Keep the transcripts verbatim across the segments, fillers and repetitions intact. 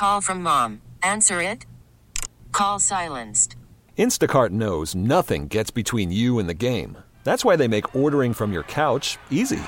call from mom. Answer it. Call silenced. Instacart knows nothing gets between you and the game. That's why they make ordering from your couch easy.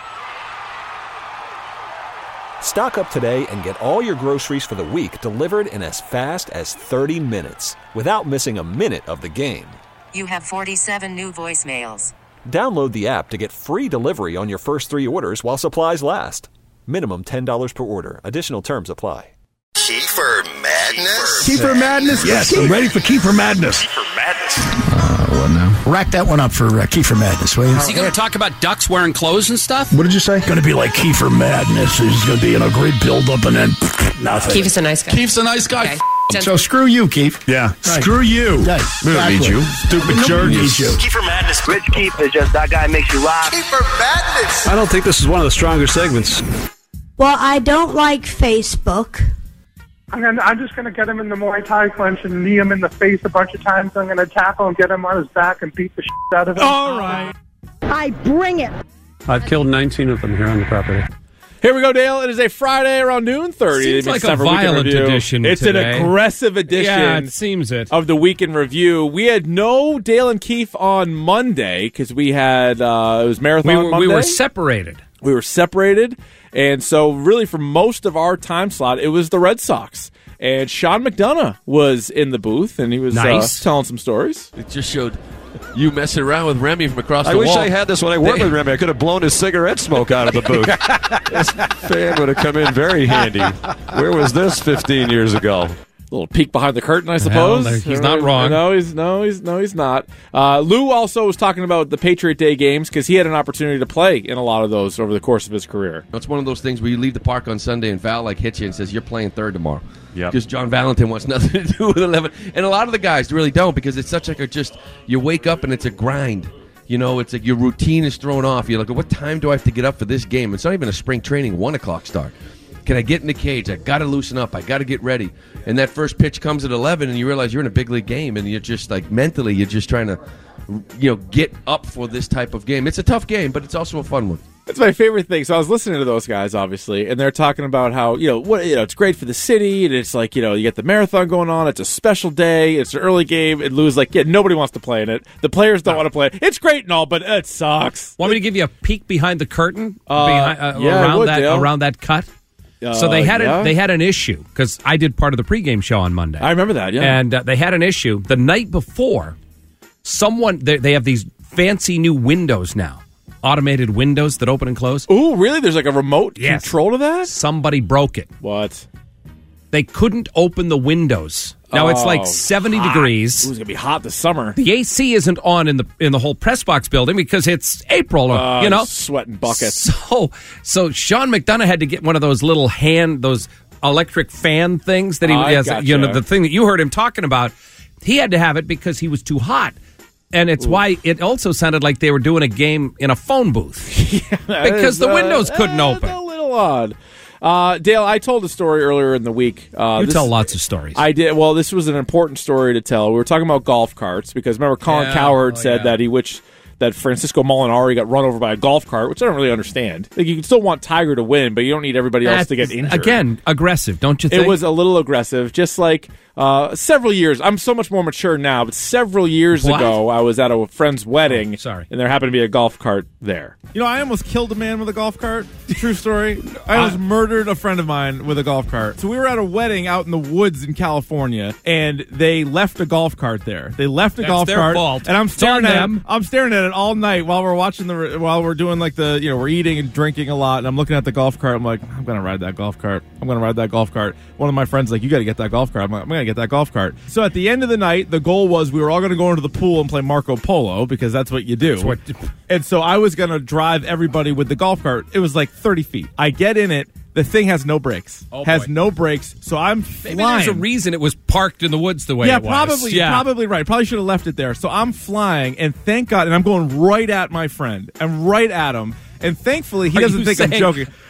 Stock up today and get all your groceries for the week delivered in as fast as thirty minutes without missing a minute of the game. You have forty-seven new voicemails. Download the app to get free delivery on your first three orders while supplies last. Minimum ten dollars per order. Additional terms apply. Kiefer Madness? Kiefer Madness? Yes, I'm ready for Kiefer Madness. Kiefer Madness. Uh, what now? Rack that one up for uh, Kiefer Madness, will you? Is he going to talk about ducks wearing clothes and stuff? What did you say? Going to be like Kiefer Madness. He's going to be in a great build-up and then nothing. Keith's a nice guy. Keith's a nice guy. Okay. F- So screw you, Keith. Yeah, Right. screw you. Right. We don't need Exactly. you. Stupid Nobody jerk. needs you. Kiefer Madness. Rich Keith is just that guy makes you laugh. Kiefer Madness. I don't think this is one of the stronger segments. Well, I don't like Facebook. I'm, gonna, I'm just going to get him in the Muay Thai clinch and knee him in the face a bunch of times. I'm going to tackle him, get him on his back, and beat the shit out of him. All right. I bring it. I've killed nineteen of them here on the property. Here we go, Dale. It is a Friday around noon thirty. Seems like a violent edition It's today. an aggressive edition Yeah, it seems it. of the Week in Review. We had no Dale and Keefe on Monday because we had, uh, it was Marathon We were, Monday. we were separated. We were separated. And so really for most of our time slot, it was the Red Sox. And Sean McDonough was in the booth, and he was Nice. uh, telling some stories. It just showed you messing around with Remy from across I the wish wall. I had this when I worked They- with Remy. I could have blown his cigarette smoke out of the booth. This fan would have come in very handy. Where was this fifteen years ago? A little peek behind the curtain, I suppose. Well, he's not wrong. No, he's no, he's no, he's not. Uh, Lou also was talking about the Patriot Day games because he had an opportunity to play in a lot of those over the course of his career. It's one of those things where you leave the park on Sunday and Val like hits you and says, you're playing third tomorrow. Yep. Because John Valentin wants nothing to do with eleven. And a lot of the guys really don't because it's such like a just, you wake up and it's a grind. You know, it's like your routine is thrown off. You're like, what time do I have to get up for this game? It's not even a spring training one o'clock start. Can I get in the cage? I got to loosen up. I got to get ready. And that first pitch comes at eleven, and you realize you're in a big league game, and you're just like mentally, you're just trying to, you know, get up for this type of game. It's a tough game, but it's also a fun one. That's my favorite thing. So I was listening to those guys, obviously, and they're talking about how you know what you know it's great for the city, and it's like you know you get the marathon going on. It's a special day. It's an early game, and Lou's like, yeah, nobody wants to play in it. The players don't want to play it. It's great and all, but it sucks. Want me to give you a peek behind the curtain Uh, behind, uh, yeah, I around would, that Dale. around that cut? Uh, so they had yeah. a, they had an issue because I did part of the pregame show on Monday. I remember that. Yeah, And uh, they had an issue the night before. Someone they, they have these fancy new windows now, automated windows that open and close. Ooh, really? There's like a remote Yes. control to that? Somebody broke it. What? They couldn't open the windows. Now it's Oh, like seventy hot. degrees. Ooh, it's gonna be hot this summer. The A C isn't on in the in the whole press box building because it's April. Uh, you know, sweating buckets. So so Sean McDonough had to get one of those little hand those electric fan things that he I has. gotcha. You know, the thing that you heard him talking about. He had to have it because he was too hot. And it's Ooh. why it also sounded like they were doing a game in a phone booth yeah, because is, the uh, windows couldn't uh, open. A little odd. Uh, Dale, I told a story earlier in the week. Uh, you this, tell lots of stories. I did. Well, this was an important story to tell. We were talking about golf carts because remember Colin Yeah, Cowherd oh, said yeah. that he wished that Francisco Molinari got run over by a golf cart, which I don't really understand. Like you can still want Tiger to win, but you don't need everybody else That's, to get injured. Again, aggressive, don't you think? It was a little aggressive, just like uh, several years. I'm so much more mature now, but several years What? ago, I was at a friend's wedding. Oh, sorry. And there happened to be a golf cart there. You know, I almost killed a man with a golf cart. True story. I almost murdered a friend of mine with a golf cart. So we were at a wedding out in the woods in California, and they left a golf cart there. They left a That's golf their cart, fault. and I'm It's staring on at them. it. I'm staring at it all night while we're watching the while we're doing like the you know we're eating and drinking a lot, and I'm looking at the golf cart. I'm like, I'm gonna ride that golf cart. I'm gonna ride that golf cart. One of my friends like, you got to get that golf cart. I'm like, I'm gonna get that golf cart. So at the end of the night, the goal was we were all gonna go into the pool and play Marco Polo because that's what you do. What- And so I was gonna drive everybody with the golf cart. It was like thirty feet. I get in it. The thing has no brakes. Oh, has boy. no brakes. So I'm Maybe flying. there's a reason it was parked in the woods the way yeah, it was. probably, Yeah, probably right. Probably should have left it there. So I'm flying, and thank God, and I'm going right at my friend. I'm right at him, and thankfully he Are doesn't you think I'm saying, joking. Hey!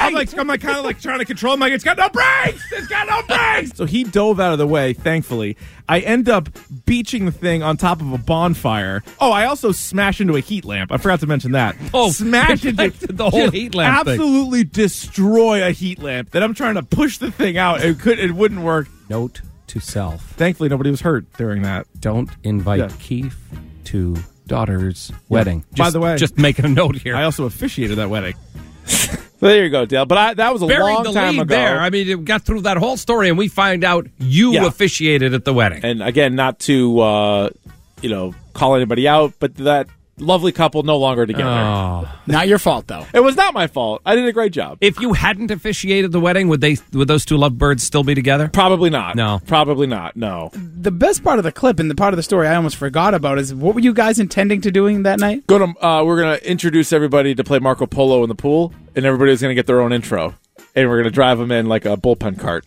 I'm like, I'm like kind of like trying to control him. Like, it's got no brakes. It's got no brakes. So he dove out of the way. Thankfully, I end up beaching the thing on top of a bonfire. Oh, I also smash into a heat lamp. I forgot to mention that. Oh, smash into the whole heat lamp thing. Absolutely destroy a heat lamp. That I'm trying to push the thing out. It could. It wouldn't work. Note to self. Thankfully, nobody was hurt during that. Don't invite Yeah. Keith to daughter's wedding. By Just- the way, just making a note here. I also officiated that wedding. Well, there you go, Dale. But I, that was a Buried long the time lead ago. there. I mean, it got through that whole story, and we find out you Yeah. officiated at the wedding. And again, not to uh, you know call anybody out, but that lovely couple no longer together. Oh. Not your fault, though. It was not my fault. I did a great job. If you hadn't officiated the wedding, would they? Would those two lovebirds still be together? Probably not. No. Probably not. No. The best part of the clip and the part of the story I almost forgot about is what were you guys intending to doing that night? Going to uh, we're gonna introduce everybody to play Marco Polo in the pool, and everybody's gonna get their own intro, and we're gonna drive them in like a bullpen cart.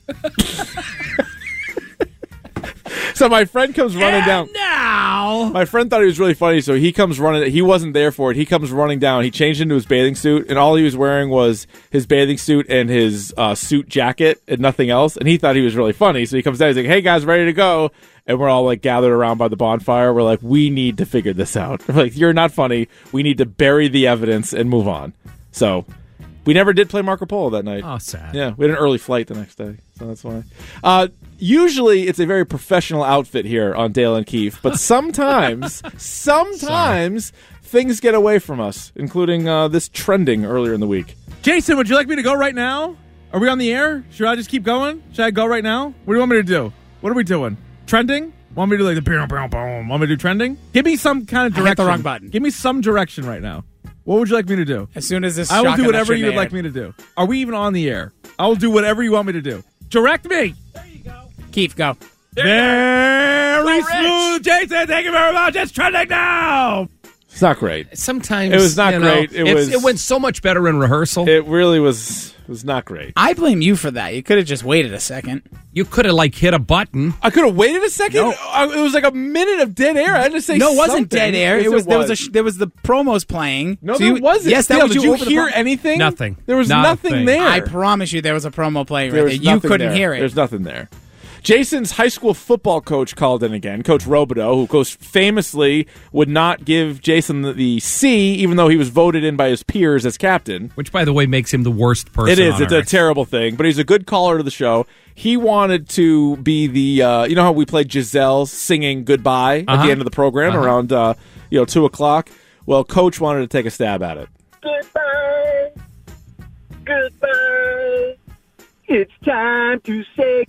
So my friend comes running and down. Now, my friend thought he was really funny, so he comes running. He wasn't there for it. He comes running down. He changed into his bathing suit, and all he was wearing was his bathing suit and his uh, suit jacket and nothing else. And he thought he was really funny, so he comes down. He's like, "Hey guys, ready to go?" And we're all like gathered around by the bonfire. We're like, "We need to figure this out." We're like, "You're not funny. We need to bury the evidence and move on." So we never did play Marco Polo that night. Oh, sad. Yeah, we had an early flight the next day, so that's why. Uh, usually, it's a very professional outfit here on Dale and Keefe, but sometimes, sometimes things get away from us, including uh, this trending earlier in the week. Jason, would you like me to go right now? Are we on the air? Should I just keep going? Should I go right now? What do you want me to do? What are we doing? Trending? Want me to do like the boom, boom, boom? Want me to do trending? Give me some kind of I hit direction. the wrong button. Give me some direction right now. What would you like me to do? As soon as this, I will shock do and whatever that you would shouldn't like have me to do. Are we even on the air? I will do whatever you want me to do. Direct me. aired. Keith, go. Very smooth, Jason. Thank you very much. It's trending now. It's not great. Sometimes It was not you know, great. It it's- was- It went so much better in rehearsal. It really was was not great. I blame you for that. You could have just waited a second. You could have like hit a button. I could have waited a second. No. I- It was like a minute of dead air. I had to say No, it wasn't something. dead air. Yes, It was, there was a was. sh- there was the promos playing. No, So there you- wasn't. Yes, that Dale, was did you you over the hear pro- anything? Nothing. There was Not a nothing thing. there. I promise you, there was a promo playing right There there. was You nothing couldn't there. hear it. There's nothing there. Jason's high school football coach called in again, Coach Robideau, who coach famously would not give Jason the, the C, even though he was voted in by his peers as captain. Which, by the way, makes him the worst person. It is. on It's earth. a terrible thing, but he's a good caller to the show. He wanted to be the, uh, you know how we played Giselle singing Goodbye Uh-huh. at the end of the program Uh-huh. around, uh, you know, two o'clock? Well, Coach wanted to take a stab at it. Goodbye. Goodbye. It's time to say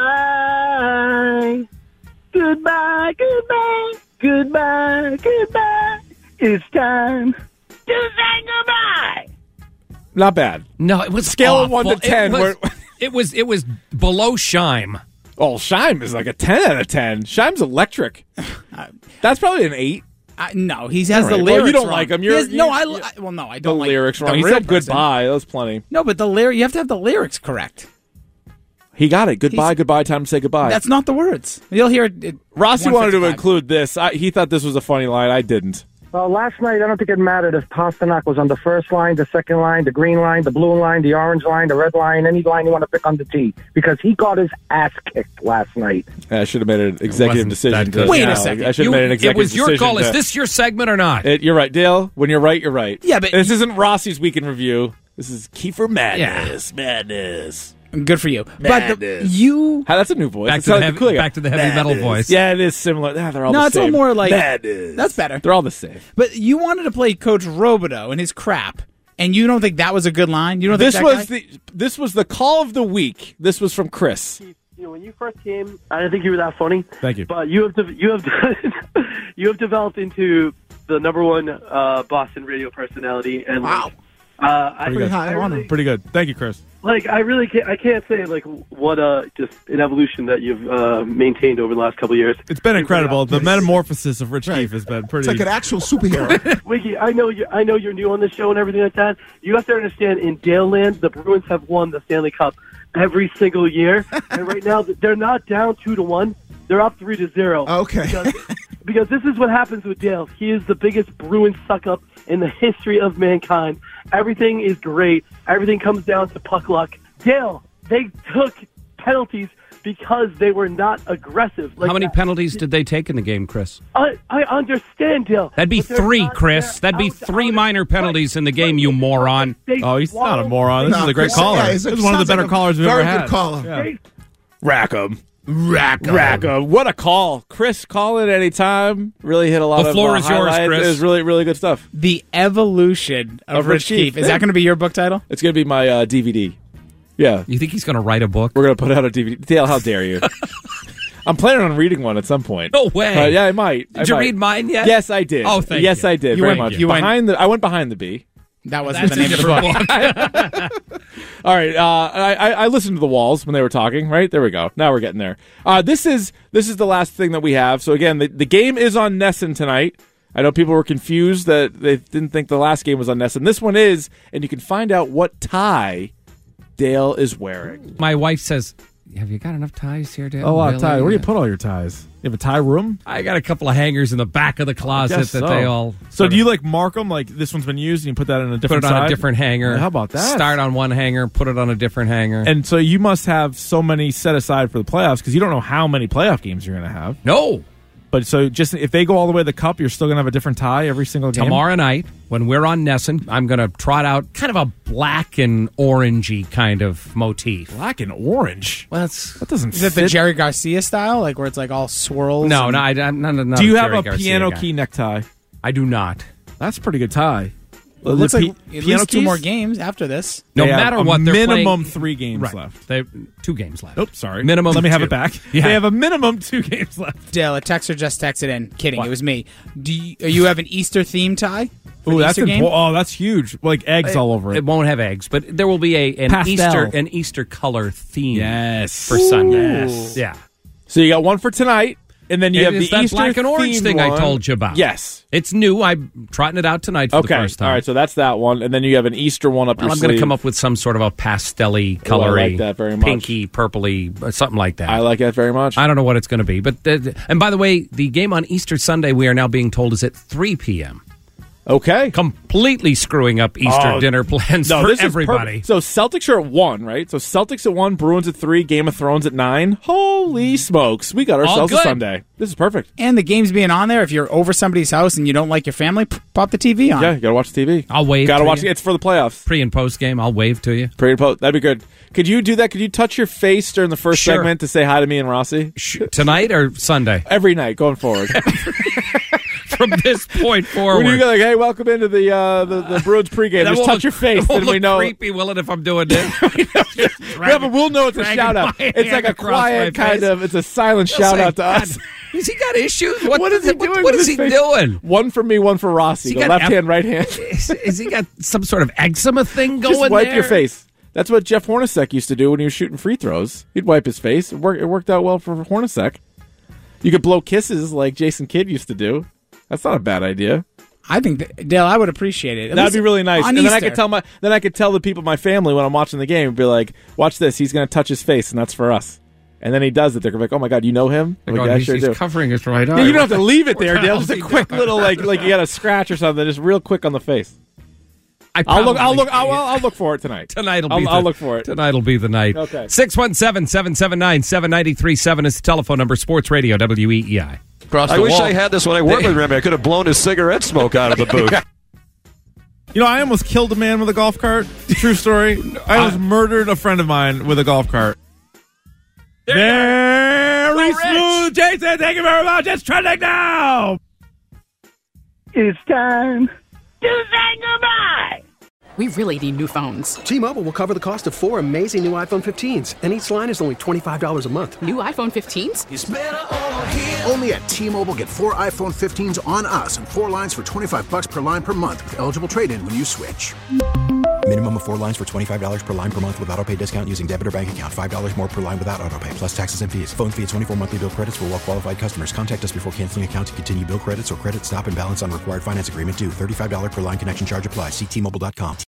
goodbye. Goodbye, goodbye, goodbye, goodbye. It's time to say goodbye. Not bad. No, it was Scale of awful. one to ten, It was, where- it was it was below Shime. Oh, Shime is like a ten out of ten. Shime's electric. That's probably an eight. Uh, no, he has All the right. lyrics Well, you don't wrong. like him. He You're- has- no, you- I, you- I well, no, I The don't like lyrics the wrong. He real said person. goodbye. That was plenty. No, but the lyric you have to have the lyrics correct. He got it. Goodbye, He's- goodbye. Time to say goodbye. That's not the words. You'll hear it. it Rossi wanted to one fifty-five. include this. I, he thought this was a funny line. I didn't. Well, last night, I don't think it mattered if Pasternak was on the first line, the second line, the green line, the blue line, the orange line, the red line, any line you want to pick on the tee, because he got his ass kicked last night. I should have made an executive wasn't decision. that good. To, Wait a no, second. I should You- have made an it executive was your decision call. to- Is this your segment or not? It, you're right, Dale. When you're right, you're right. Yeah, but- this isn't Rossi's Week in Review. This is Kiefer Madness. Madness. Good for you. But the, Madness. you. How, that's a new voice. Back It to the sounds heavy, cool, like back to the heavy metal Madness. voice. Yeah, it is similar. Ah, they're all No, the it's same. all more like Madness. that's better. They're all the same. But you wanted to play Coach Robideau and his crap, and you don't think that was a good line. You don't This think that was guy? the this was the call of the week. This was from Chris. You know, when you first came, I didn't think you were that funny. Thank you. But you have de- you have you have developed into the number one uh, Boston radio personality. And Wow. uh, I, Pretty good. I really, Pretty good. Thank you, Chris. like I really can't, I can't say like what uh just an evolution that you've uh, maintained over the last couple of years. It's been incredible. The metamorphosis of Rich Keefe has been pretty. It's like an actual superhero. Wiggy, I know you. I know you're new on the show and everything like that. You have to understand, in Dale Land, the Bruins have won the Stanley Cup every single year, and right now they're not down two to one. They're up three to zero. Okay. Because, because this is what happens with Dale. He is the biggest Bruins suck-up in the history of mankind. Everything is great. Everything comes down to puck luck. Dale, they took penalties because they were not aggressive. Like How many that. penalties did they take in the game, Chris? I, I understand, Dale. That'd be but they're three, not- Chris. they're That'd be out- three out- minor penalties in the game, you moron. They Oh, he's not a swallowed- moron. This No, is a great Chris, caller. yeah, this he's a- is one of the sounds like better a callers we've very ever good had. caller. Yeah. They- Rackham. Rackham. Rackham. What a call. Chris, call it anytime. Really hit a lot The of floor uh, is yours, highlights. Chris. It was really, really good stuff. The evolution of, Of Rich Rich Keefe. Keefe. Is that going to be your book title? It's going to be my uh, D V D. Yeah. You think he's going to write a book? We're going to put out a D V D. Dale, how dare you? I'm planning on reading one at some point. No way. Uh, yeah, I might. Did I you might. read mine yet? Yes, I did. Oh, thank yes, you. I did. You very went- much. you went- behind the. I went behind the B. That wasn't That's the name a of the different book. book. All right, uh, I, I I listened to the walls when they were talking. Right there we go. Now we're getting there. Uh, this is this is the last thing that we have. So again, the, the game is on Nesson tonight. I know people were confused that they didn't think the last game was on Nesson. This one is, and you can find out what tie Dale is wearing. My wife says, have you got enough ties here, Dale? A lot of Really? ties. Where do you put all your ties? You have a tie room? I got a couple of hangers in the back of the closet Guess that so. they all... So sort do of you like mark them? Like this one's been used, and you put that in a different put it on side? a different hanger? Well, how about that? Start on one hanger, put it on a different hanger. And so you must have so many set aside for the playoffs because you don't know how many playoff games you're going to have. No. But so just if they go all the way to the cup, you're still going to have a different tie every single game? Tomorrow night, when we're on Nesson, I'm going to trot out kind of a black and orangey kind of motif. Black and orange? Well, that's, That doesn't Is it the fit. Jerry Garcia style, like where it's like all swirls? no, and- no, I, I'm not, not Do you a have Jerry a Garcia piano guy. key necktie? I do not. That's a pretty good tie. It looks The like pi- at piano least two keys? more games after this. No They have matter a what, they're minimum playing- three games Right. left. They two games left. Oops, sorry. Minimum Let me have two. it back. Yeah. They have a minimum two games left. Dale, a texter just texted in. Kidding, What? it was me. Do you, you have an Easter theme tie? for Ooh, the that's Easter game? impo- oh, that's huge. Like eggs all over it. It won't have eggs, but there will be a an Pastel. Easter an Easter color theme. Yes. for Sunday. Yes. Yeah. So you got one for tonight, and then you It have is the that Easter black and orange themed thing I one. told you about. Yes. It's new. I'm trotting it out tonight for Okay. the first time. All right. So that's that one, and then you have an Easter one up Well, your I'm going to sleeve. come up with some sort of a pastel-y, Oh, I colory, like that very much. pinky, purpley, uh, something like that. I like that very much. I don't know what it's going to be, but the, and by the way, the game on Easter Sunday we are now being told is at three p.m. Okay. Completely screwing up Easter Oh, dinner plans No, for this is everybody. perfect. So Celtics are at one, right? So Celtics at one, Bruins at three, Game of Thrones at nine. Holy smokes, we got ourselves a good. Sunday. This is perfect. And the game's being on there. If you're over somebody's house and you don't like your family, p- pop the T V on. Yeah, you gotta watch the T V. I'll wave. Gotta to watch you. it. It's for the playoffs. Pre and post game. I'll wave to you. Pre and post. That'd be good. Could you do that? Could you touch your face during the first Sure. segment to say hi to me and Rossi? Tonight or Sunday? Every night going forward. From this point forward. When you go like, hey, welcome into the uh, the, the Bruins pregame, That just won't touch look- your face, it won't then we look know. creepy, will it, if I'm doing this? Yeah, but we'll know it's a dragging shout out. my It's like hand a across quiet my kind face. of. It's a silent They'll shout say, out to God, us. Has he got issues? What, What is he doing? What, what with is his he face? doing? One for me, one for Rossi. Has he The got left ep- hand, right hand. Is, has he got some sort of eczema thing going Just wipe there? your face. That's what Jeff Hornacek used to do when he was shooting free throws. He'd wipe his face. It worked, it worked out well for Hornacek. You could blow kisses like Jason Kidd used to do. That's not a bad idea. I think, that, Dale, I would appreciate it. At That'd least be really nice. on And then I Easter. could tell my then I could tell the people in my family when I'm watching the game, be like, "Watch this. He's going to touch his face, and that's for us." And then he does it. They're gonna be like, "Oh my god, you know him?" I'm Like, like, oh, yeah, I he's, sure he's do. covering his right eye. Yeah, you don't have to leave it there, What the Dale. hell's Just a he quick doing? little like like you got a scratch or something, just real quick on the face. I I'll look. I'll probably look. I'll, do. I'll look for it tonight. Tonight'll I'll, be. I'll the, look for it. Tonight'll be the night. Okay. Six one seven seven seven nine seven ninety three seven is the telephone number. Sports Radio W E E I. Across I the wish wall. I had this when I worked with Remy. I could have blown his cigarette smoke out of the booth. You know, I almost killed a man with a golf cart. True story. I almost murdered a friend of mine with a golf cart. Very smooth, Jason. Thank you very much. It's trending now. It's time. To say goodbye. We really need new phones. T-Mobile will cover the cost of four amazing new iPhone fifteens, and each line is only twenty-five dollars a month. New iPhone fifteens? It's better over here. Only at T-Mobile, get four iPhone fifteens on us and four lines for twenty-five bucks per line per month with eligible trade-in when you switch. Minimum of four lines for twenty-five dollars per line per month with autopay discount using debit or bank account. five dollars more per line without autopay, plus taxes and fees. Phone fee at twenty-four monthly bill credits for well-qualified customers. Contact us before canceling account to continue bill credits or credit stop and balance on required finance agreement due. thirty-five dollars per line connection charge applies. See T Mobile dot com.